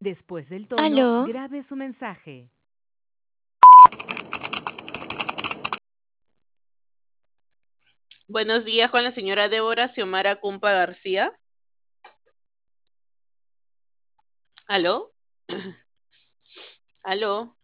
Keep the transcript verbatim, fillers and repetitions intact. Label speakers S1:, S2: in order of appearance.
S1: Después del tono,
S2: Aló,
S1: grabe su mensaje.
S3: Buenos días con la señora Débora Xiomara Cumpa García. ¿Aló? ¿Aló?